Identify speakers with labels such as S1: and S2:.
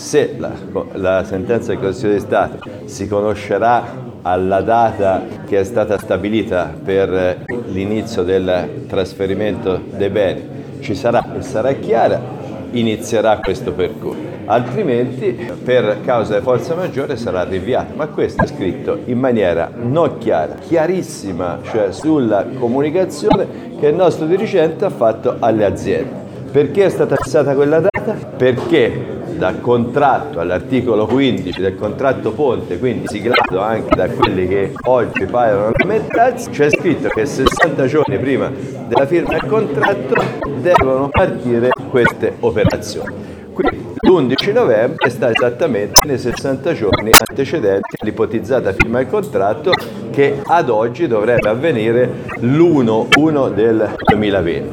S1: se la sentenza del Consiglio di Stato si conoscerà alla data che è stata stabilita per l'inizio del trasferimento dei beni, ci sarà e sarà chiara, inizierà questo percorso. Altrimenti per causa di forza maggiore sarà rinviata, ma questo è scritto in maniera non chiara, chiarissima, cioè sulla comunicazione che il nostro dirigente ha fatto alle aziende. Perché è stata fissata quella data? Perché dal contratto, all'articolo 15 del contratto ponte, quindi siglato anche da quelli che oggi paiono lamentarsi, c'è scritto che 60 giorni prima della firma del contratto devono partire queste operazioni. Quindi l'11 novembre sta esattamente nei 60 giorni antecedenti all'ipotizzata firma del contratto, che ad oggi dovrebbe avvenire l'1 del 2020.